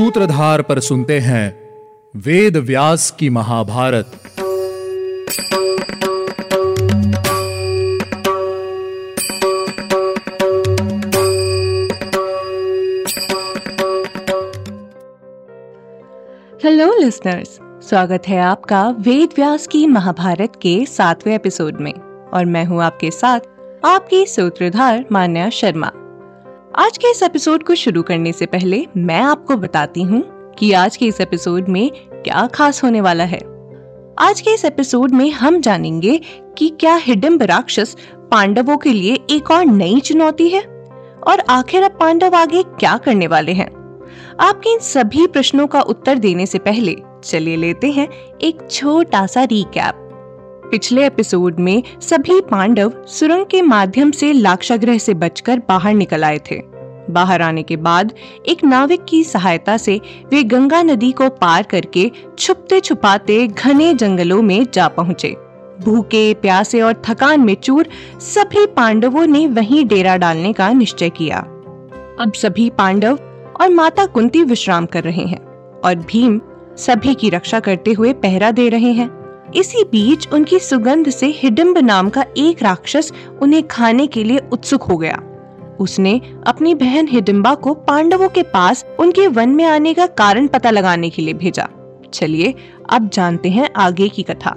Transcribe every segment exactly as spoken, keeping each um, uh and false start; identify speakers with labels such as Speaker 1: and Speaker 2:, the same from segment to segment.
Speaker 1: सूत्रधार पर सुनते हैं वेद व्यास की महाभारत।
Speaker 2: हेलो लिसनर्स, स्वागत है आपका वेद व्यास की महाभारत के सातवें एपिसोड में और मैं हूं आपके साथ आपकी सूत्रधार मान्या शर्मा। आज के इस एपिसोड को शुरू करने से पहले मैं आपको बताती हूँ कि आज के इस एपिसोड में क्या खास होने वाला है। आज के इस एपिसोड में हम जानेंगे कि क्या हिडिंब राक्षस पांडवों के लिए एक और नई चुनौती है और आखिर अब पांडव आगे क्या करने वाले हैं। आपके इन सभी प्रश्नों का उत्तर देने से पहले चलिए लेते हैं एक छोटा सा रिकैप। पिछले एपिसोड में सभी पांडव सुरंग के माध्यम से लाक्षागृह से बचकर बाहर निकल आए थे। बाहर आने के बाद एक नाविक की सहायता से वे गंगा नदी को पार करके छुपते छुपाते घने जंगलों में जा पहुँचे। भूखे प्यासे और थकान में चूर सभी पांडवों ने वहीं डेरा डालने का निश्चय किया। अब सभी पांडव और माता कुंती विश्राम कर रहे हैं और भीम सभी की रक्षा करते हुए पहरा दे रहे हैं। इसी बीच उनकी सुगंध से हिडिंब नाम का एक राक्षस उन्हें खाने के लिए उत्सुक हो गया। उसने अपनी बहन हिडिंबा को पांडवों के पास उनके वन में आने का कारण पता लगाने के लिए भेजा। चलिए अब जानते हैं आगे की कथा।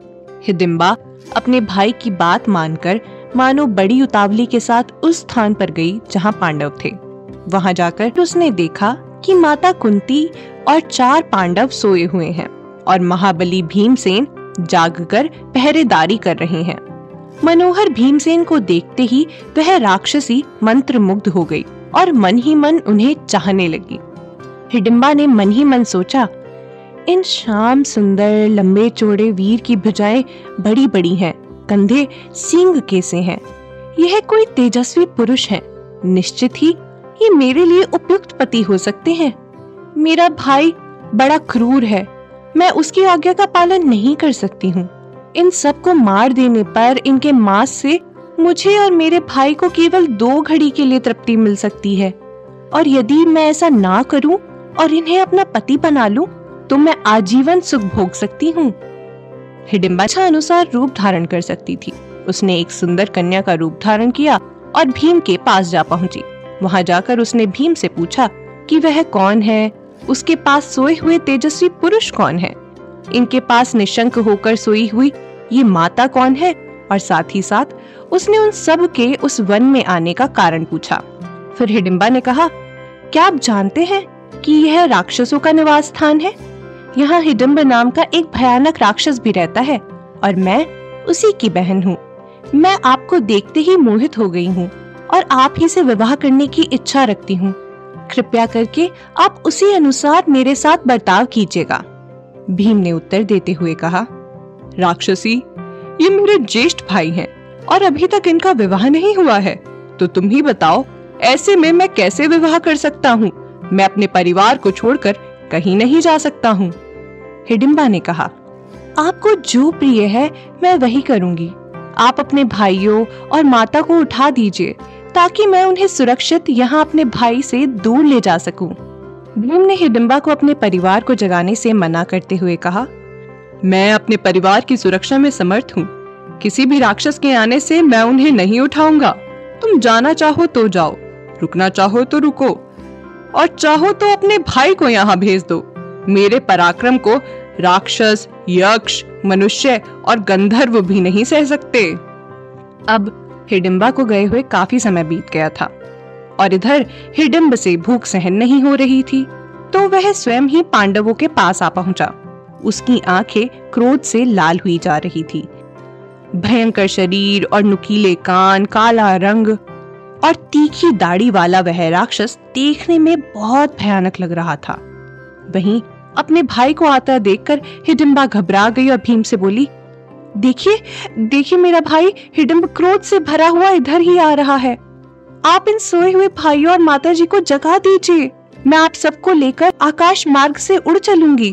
Speaker 2: हिडिंबा अपने भाई की बात मानकर मानो बड़ी उतावली के साथ उस स्थान पर गई जहाँ पांडव थे। वहां जाकर उसने देखा कि माता कुंती और चार पांडव सोए हुए हैं और महाबली भीमसेन जागकर पहरेदारी कर रहे हैं। मनोहर भीमसेन को देखते ही वह राक्षसी मंत्रमुग्ध हो गई और मन ही मन उन्हें चाहने लगी। हिडिंबा ने मन ही मन सोचा, इन श्याम सुंदर लंबे चौड़े वीर की भुजाएं बड़ी बड़ी हैं, कंधे सींग कैसे हैं। यह कोई तेजस्वी पुरुष है, निश्चित ही ये मेरे लिए उपयुक्त पति हो सकते हैं। मेरा भाई बड़ा क्रूर है, मैं उसकी आज्ञा का पालन नहीं कर सकती हूँ। इन सब को मार देने पर इनके मांस से मुझे और मेरे भाई को केवल दो घड़ी के लिए तृप्ति मिल सकती है, और यदि मैं ऐसा ना करूं और इन्हें अपना पति बना लूं, तो मैं आजीवन सुख भोग सकती हूँ। हिडिंबा इच्छा अनुसार रूप धारण कर सकती थी। उसने एक सुंदर कन्या का रूप धारण किया और भीम के पास जा पहुंची। वहां जाकर उसने भीम से पूछा कि वह कौन है, उसके पास सोए हुए तेजस्वी पुरुष कौन है, इनके पास निशंक होकर सोई हुई ये माता कौन है, और साथ ही साथ उसने उन सब के उस वन में आने का कारण पूछा। फिर हिडिंबा ने कहा, क्या आप जानते हैं कि यह राक्षसों का निवास स्थान है? यहाँ हिडिंब नाम का एक भयानक राक्षस भी रहता है और मैं उसी की बहन हूँ। मैं आपको देखते ही मोहित हो गई हूँ और आप ही से विवाह करने की इच्छा रखती हूँ। कृपया करके आप उसी अनुसार मेरे साथ बर्ताव कीजिएगा। भीम ने उत्तर देते हुए कहा, राक्षसी, ये मेरे ज्येष्ठ भाई हैं और अभी तक इनका विवाह नहीं हुआ है, तो तुम ही बताओ, ऐसे में मैं कैसे विवाह कर सकता हूँ? मैं अपने परिवार को छोड़कर कहीं नहीं जा सकता हूँ। हिडिंबा ने कहा, आपको जो प्रिय है मैं वही करूँगी। आप अपने भाइयों और माता को उठा दीजिए ताकि मैं उन्हें सुरक्षित यहाँ अपने भाई से दूर ले जा सकूं। भीम ने हिडिंबा को अपने परिवार को जगाने से मना करते हुए कहा, मैं अपने परिवार की सुरक्षा में समर्थ हूँ। किसी भी राक्षस के आने से मैं उन्हें नहीं उठाऊंगा। तुम जाना चाहो तो जाओ, रुकना चाहो तो रुको, और चाहो तो अपने भाई को यहाँ भेज दो। मेरे पराक्रम को राक्षस, यक्ष, मनुष्य और गंधर्व भी नहीं सह सकते। अब हिडिंबा को गए हुए काफी समय बीत गया था और इधर हिडिंब से भूख सहन नहीं हो रही थी, तो वह स्वयं ही पांडवों के पास आ पहुंचा। उसकी आंखें क्रोध से लाल हुई जा रही थी। भयंकर शरीर और नुकीले कान, काला रंग और तीखी दाढ़ी वाला वह राक्षस देखने में बहुत भयानक लग रहा था। वहीं अपने भाई को आता देखकर हिडिंबा घबरा गई और भीम से बोली, देखिए देखिए मेरा भाई हिडिंब क्रोध से भरा हुआ इधर ही आ रहा है। आप इन सोए हुए भाइयों और माताजी को जगा दीजिए, मैं आप सबको लेकर आकाश मार्ग से उड़ चलूंगी।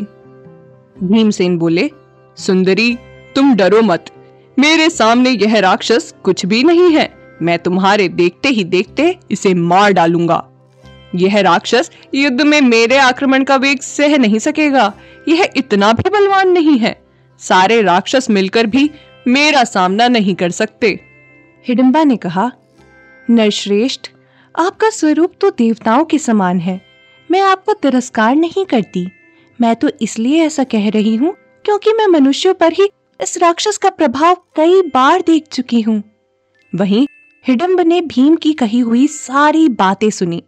Speaker 2: भीमसेन बोले, सुंदरी, तुम डरो मत, मेरे सामने यह राक्षस कुछ भी नहीं है। मैं तुम्हारे देखते ही देखते इसे मार डालूंगा। यह राक्षस युद्ध में मेरे आक्रमण का वेग सह नहीं सकेगा। यह इतना भी बलवान नहीं है। सारे राक्षस मिलकर भी मेरा सामना नहीं कर सकते। हिडिंबा ने कहा, नरश्रेष्ठ, आपका स्वरूप तो देवताओं के समान है। मैं आपको तिरस्कार नहीं करती। मैं तो इसलिए ऐसा कह रही हूँ क्योंकि मैं मनुष्यों पर ही इस राक्षस का प्रभाव कई बार देख चुकी हूँ। वहीं हिडिंब ने भीम की कही हुई सारी बातें सुनी।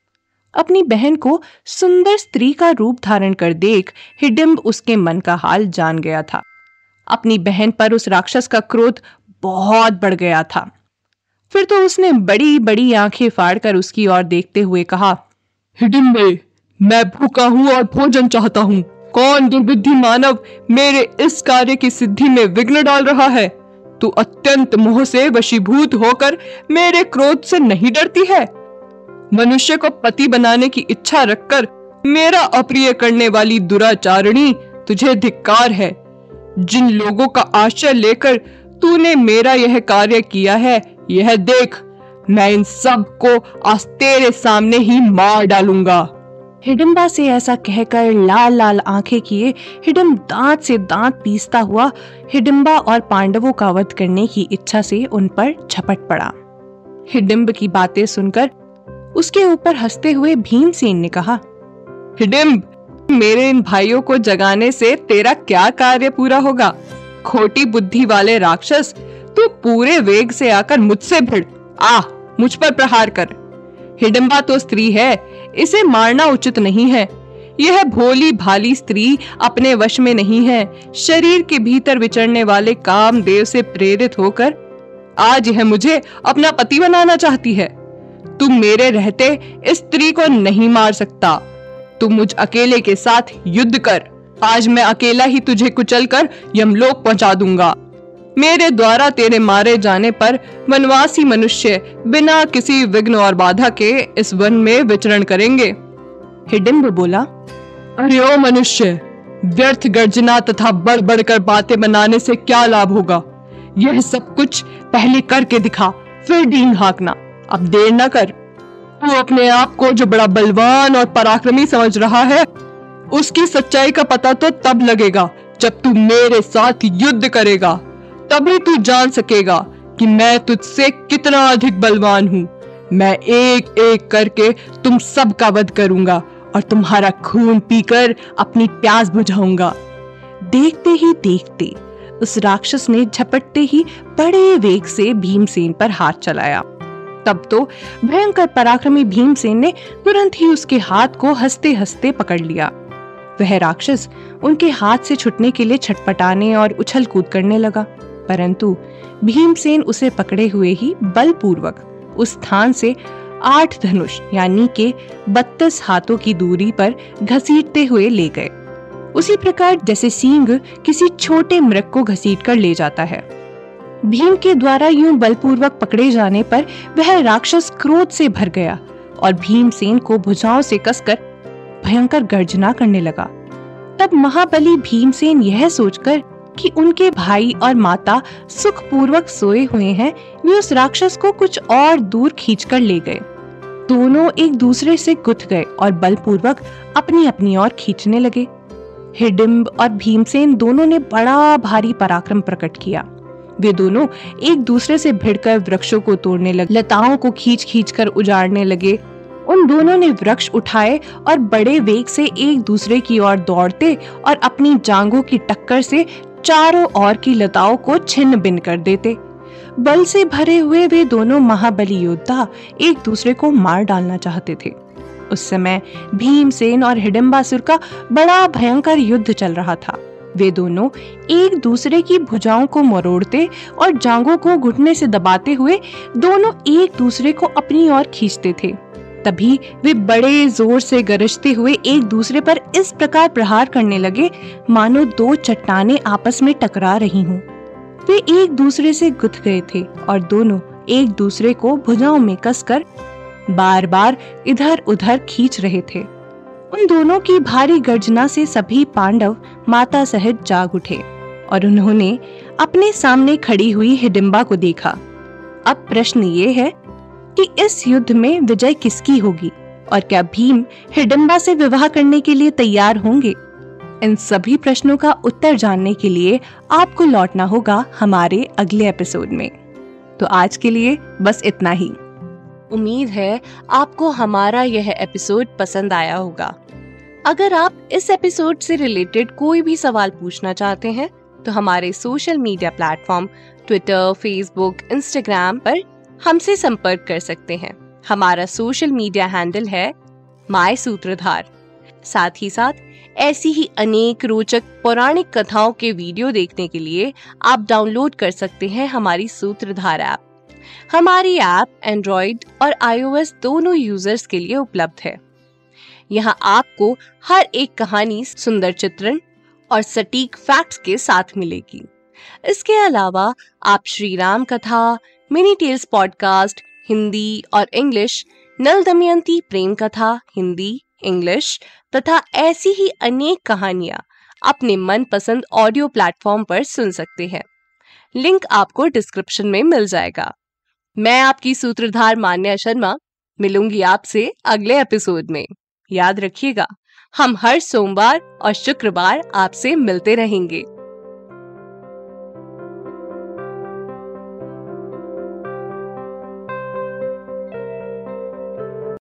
Speaker 2: अपनी बहन को सुंदर स्त्री का रूप धारण कर देख हिडिंब उसके मन का हाल जान गया था। अपनी बहन पर उस राक्षस का क्रोध बहुत बढ़ गया था। फिर तो उसने बड़ी बड़ी आंखें फाड़कर उसकी ओर देखते हुए कहा, हिडिंबे, मैं भूखा हूं और भोजन चाहता हूं। कौन दुर्बुद्धि मानव मेरे इस कार्य की सिद्धि में विघ्न डाल रहा है? तू अत्यंत मोह से वशीभूत होकर मेरे क्रोध से नहीं डरती है? मनुष्य को पति बनाने की इच्छा रखकर मेरा अप्रिय करने वाली दुराचारिणी, तुझे धिक्कार है। जिन लोगों का आश्रय लेकर तूने मेरा यह कार्य किया है, यह देख, मैं इन सब को आज तेरे सामने ही मार डालूंगा। हिडिंबा से ऐसा कहकर लाल लाल आंखें किए हिडिंब दांत से दांत पीसता हुआ हिडिंबा और पांडवों का वध करने की इच्छा से उन पर झपट पड़ा। हिडिंब की बातें सुनकर उसके ऊपर हंसते हुए भीमसेन ने कहा, हिडिंब, मेरे इन भाइयों को जगाने से तेरा क्या कार्य पूरा होगा? खोटी बुद्धि वाले राक्षस, तू पूरे वेग से आकर मुझसे भिड़, आ मुझ पर प्रहार कर। हिडिंबा तो स्त्री है, इसे मारना उचित नहीं है। यह भोली भाली स्त्री अपने वश में नहीं है। शरीर के भीतर विचरने वाले कामदेव से प्रेरित होकर आज यह मुझे अपना पति बनाना चाहती है। तू मेरे रहते इस स्त्री को नहीं मार सकता। तू मुझ अकेले के साथ युद्ध कर। आज मैं अकेला ही तुझे कुचलकर यमलोक पहुंचा दूंगा। मेरे द्वारा तेरे मारे जाने पर वनवासी मनुष्य बिना किसी विघ्न और बाधा के इस वन में विचरण करेंगे। हिडिंब बोला, अरे ओ मनुष्य, व्यर्थ गर्जना तथा बढ़ बढ़कर बातें बनाने से क्या लाभ होगा? यह सब कुछ पहले करके दिखा, फिर डींग हाँकना। अब देर न कर। तू अपने आप को जो बड़ा बलवान और पराक्रमी समझ रहा है, उसकी सच्चाई का पता तो तब लगेगा जब तू मेरे साथ युद्ध करेगा। तभी तू जान सकेगा कि मैं तुझसे कितना अधिक बलवान हूँ। मैं एक एक करके तुम सबका वध करूंगा और तुम्हारा खून पीकर अपनी प्यास बुझाऊंगा। देखते ही देखते उस राक्षस ने झपटते ही बड़े वेग से भीमसेन पर हाथ चलाया। तब तो भयंकर पराक्रमी भीमसेन ने तुरंत ही उसके हाथ को हंसते हंसते पकड़ लिया। वह राक्षस उनके हाथ से छुटने के लिए छटपटाने और उछल कूद करने लगा, परंतु भीमसेन उसे पकड़े हुए ही बलपूर्वक उस स्थान से आठ धनुष यानी के बत्तीस हाथों की दूरी पर घसीटते हुए ले गए। उसी प्रकार जैसे सींग किसी छोटे मृग को घसीट कर ले जाता है। भीम के द्वारा यूं बलपूर्वक पकड़े जाने पर वह राक्षस क्रोध से भर गया और भीमसेन को भुजाओं से कसकर भयंकर गर्जना करने लगा। तब महाबली भीमसेन यह सोचकर कि उनके भाई और माता सुखपूर्वक सोए हुए हैं, वे उस राक्षस को कुछ और दूर खींचकर ले गए। दोनों एक दूसरे से गुथ गए और बलपूर्वक अपनी अपनी ओर खींचने लगे। हिडिंब और भीमसेन दोनों ने बड़ा भारी पराक्रम प्रकट किया। वे दोनों एक दूसरे से भिड़कर वृक्षों को तोड़ने लगे, लताओं को खींच खींच कर उजाड़ने लगे। उन दोनों ने वृक्ष उठाए और बड़े वेग से एक दूसरे की ओर दौड़ते और अपनी जांघों की टक्कर से चारों ओर की लताओं को छिन्न भिन्न कर देते। बल से भरे हुए वे दोनों महाबली योद्धा एक दूसरे को मार डालना चाहते थे। उस समय भीमसेन और हिडिंबासुर का बड़ा भयंकर युद्ध चल रहा था। वे दोनों एक दूसरे की भुजाओं को मरोड़ते और जांघों को घुटने से दबाते हुए दोनों एक दूसरे को अपनी ओर खींचते थे। तभी वे बड़े जोर से गरजते हुए एक दूसरे पर इस प्रकार प्रहार करने लगे मानो दो चट्टानें आपस में टकरा रही हों। वे एक दूसरे से गुथ गए थे और दोनों एक दूसरे को भुजाओं में कसकर बार बार इधर उधर खींच रहे थे। उन दोनों की भारी गर्जना से सभी पांडव माता सहित जाग उठे और उन्होंने अपने सामने खड़ी हुई हिडिंबा को देखा। अब प्रश्न ये है कि इस युद्ध में विजय किसकी होगी? और क्या भीम हिडिंबा से विवाह करने के लिए तैयार होंगे? इन सभी प्रश्नों का उत्तर जानने के लिए आपको लौटना होगा हमारे अगले एपिसोड में। तो आज के लिए बस इतना ही। उम्मीद है आपको हमारा यह एपिसोड पसंद आया होगा। अगर आप इस एपिसोड से रिलेटेड कोई भी सवाल पूछना चाहते हैं तो हमारे social media platform Twitter, Facebook, Instagram पर हमसे संपर्क कर सकते हैं। हमारा सोशल मीडिया हैंडल है माय सूत्रधार। साथ ही साथ ऐसी ही अनेक रोचक पौराणिक कथाओं के वीडियो देखने के लिए आप डाउनलोड कर सकते हैं हमारी सूत्रधार ऐप। हमारी ऐप एंड्रॉइड और आईओएस दोनों यूजर्स के लिए उपलब्ध है। यहाँ आपको हर एक कहानी सुंदर चित्रण और सटीक फैक्ट्स के साथ मिलेगी। इसके अलावा आप श्री राम कथा, मिनी टेल्स पॉडकास्ट हिंदी और इंग्लिश, नल दमयंती प्रेम कथा हिंदी, इंग्लिश तथा ऐसी ही अनेक कहानियां अपने मनपसंद ऑडियो प्लेटफॉर्म पर सुन सकते हैं। लिंक आपको डिस्क्रिप्शन में मिल जाएगा। मैं आपकी सूत्रधार मान्या शर्मा मिलूंगी आपसे अगले एपिसोड में। याद रखिएगा, हम हर सोमवार और शुक्रवार आपसे मिलते रहेंगे।